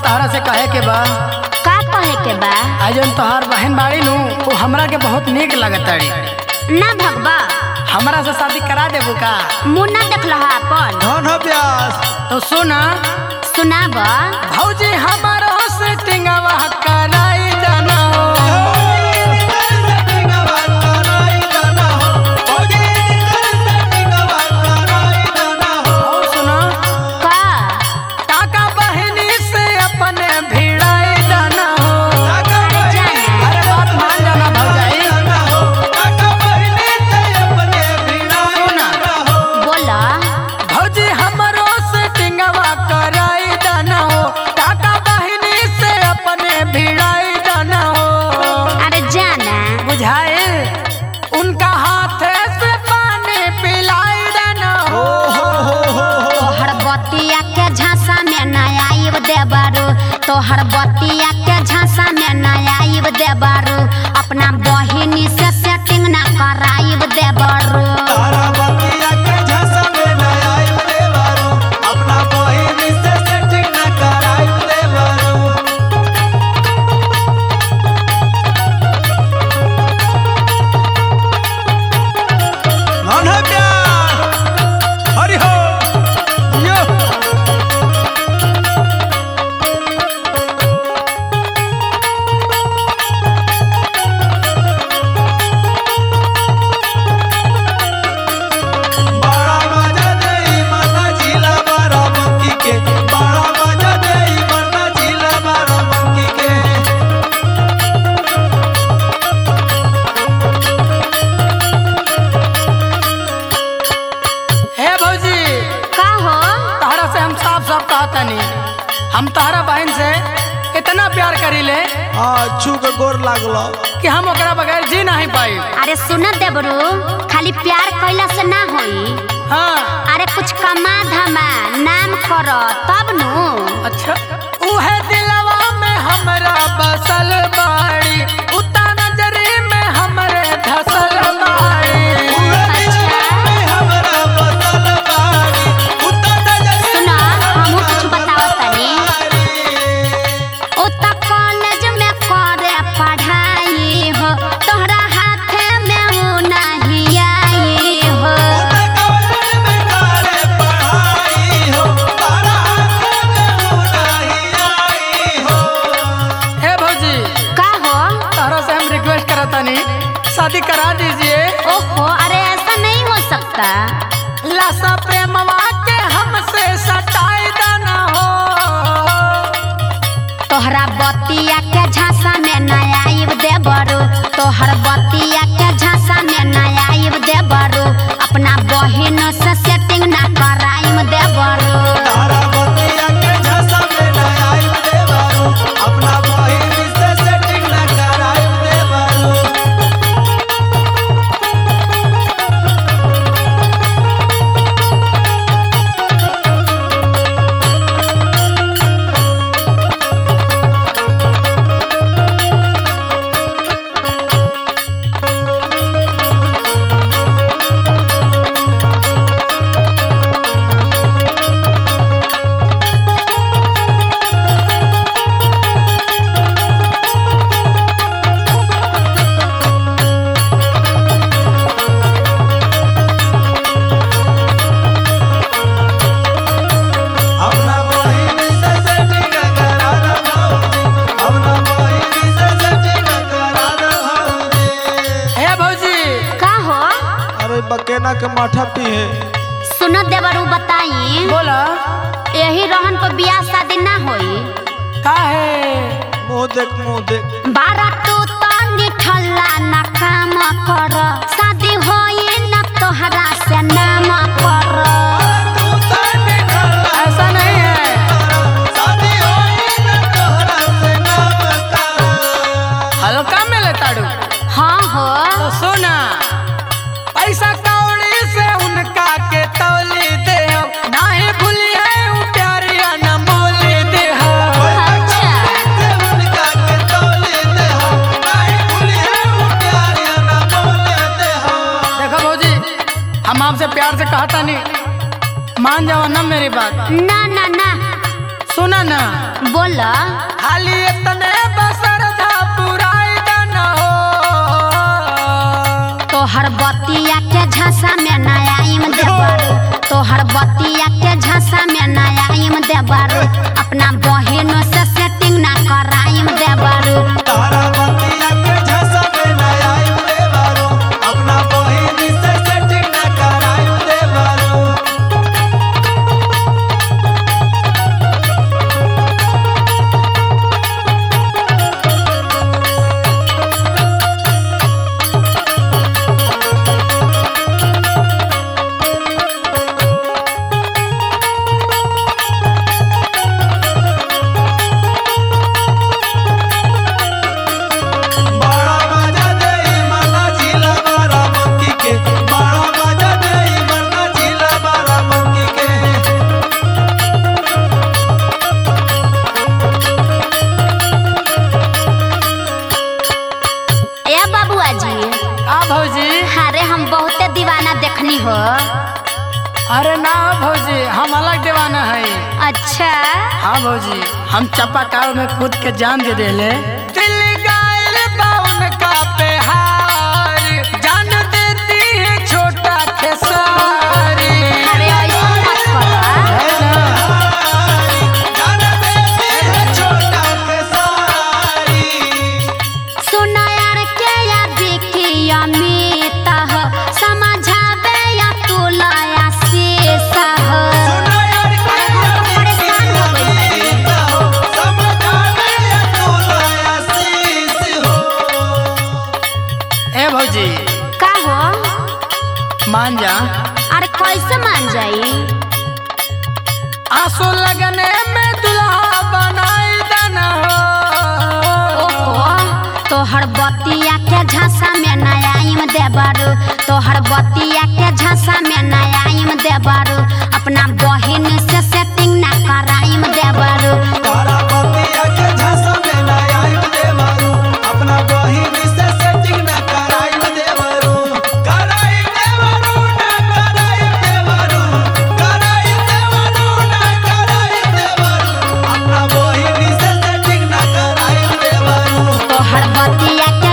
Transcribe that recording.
तहरा से कहे के बा। का कहे के बा? आज जौन तोहार बहन बाड़ी नु वो हमरा के बहुत नीक लगताड़ी। ना भगवा हमरा से शादी करा देबू का? मुँह ना देख लहा अपन। धन प्यास तो सुना सुनाब। भौजी हमारो सेटिंगवा कराई जाना हो। और सुना का काका बहनी से अपने भिड़ाई जाना हो। अरे जाना अरे बात मान जाना भौजाई। सुना बोला। भौजी हमारो सेटिंगवा कराई जाना हो। काका बहनी से अपने भिड़ाई जाना हो। अरे जाना बुझाए उनका हाथ से पानी पिलाई देना हो। तोहर बतिया के झांसा में ना आइब देबारू। तोहर बतिया के झांसा में ना आइब देबारू। अपना बहिनी से सेटिंग ना कराइब देबारू। हे भौजी का हो? तहरा से हम साफ साफ कहतनी हम तहरा बहन से इतना प्यार करीले छू के गोर लागलो कि हम ओकरा बगैर जी नहीं पाई। अरे सुन देबरू खाली प्यार कैला से ना होई। हाँ अरे कुछ कमा धमा नाम करो तब नु। अच्छा उहे दिलवा में हमरा बसल बाड़ी। उता नजरी में हमरे धसल बाड़ी। सुना हमहू कुछ बताओ तनी। ओ त कॉलेज में करे पढ़ाई हो। तोहरा हाथ में वो नहीं आई हो। हे भौजी का हो? तहरा से हम रिक्वेस्ट करतनी शादी करा दीजिए। ओहो अरे ऐसा नहीं हो सकता। लासा प्रेमवा के हमसे सटाई देना हो। तोहरा बतिया के झांसा में ना आइब देबरू। तोहर बतिया के झांसा में ना आइब देबरू। अपना बहिन से सेटिंग ना कराइम देबरू। हे भौजी का हो? अरे बकेना के माठा पिए सुन देवरू बताई। बोला यही रहन पर बियाह शादी ना होई। का है? मुंह देख बारा तू तो निठल्ला ना काम कर। शादी होई ना तोहरा से नाम कर। ऐसा नहीं है। हल्का में लेताड़ू हाँ हो तो सुना पैसा कौड़ी से उनका के तौली दे हो। नाही भूलिए उ प्यारिया न मोली दे हो। अच्छा देखो भौजी हम आपसे प्यार से कहता नहीं मान जाओ ना मेरी बात। ना ना ना सुना ना बोला खाली इतने बसर धा पुराई दन हो। तोहर बतिया के झांसा में नयाइम देबारू, तोहर बतिया के झांसा में नयाइम देबारू, अपना बहिनों से सेटिंग ना कराइम देबारू। तारा बतिया के झसा में ना आइम देबारू, अपना बहिनी से सेटिंग ना कराइम देबारू। बड़ा मजा देई मना झीला बाराबंकी के, बड़ा मजा देई मना झीला बाराबंकी के। ए बबुआ जी, का भौजी? अरे हम बहुते दीवाना देखनी हो। अरे ना भौजी, हम अलग दीवाना है। अच्छा हाँ भौजी, हम चापाकल में कूद के जान दे देले। दिल गायल बाउन का पेहार, जान देती है छोटा खेसारी। अरे ऐसा मत करो। जान देती है छोटा खेसारी। सुना यार के या देखी अमित हो, समझावे या तुलाया शेष हो। सुना यार के परेशान हो गई हो, समझावे या तोलाया शीश हो। ए भौजी, का हो? मान जा। अरे कैसे मान जाई? आंसू लगने में दुल्हा बनाई देना हो। ओहो, तोहर बतिया के झांसा में नयाइम देबारू, तोहर बतिया के झांसा में नयाइम देबारू, अपना बहिन से सेटिंग ना कराइम देबारू। तारा बतिया के झसा में ना आइम देबारू, अपना बहिनी से सेटिंग ना कराइम देबारू। कराइम देबारू ना कराइम देबारू, कराइम देबारू ना कराइम देबारू, अपना बहिनी से सेटिंग ना कराइम देबारू। तोहर बतिया के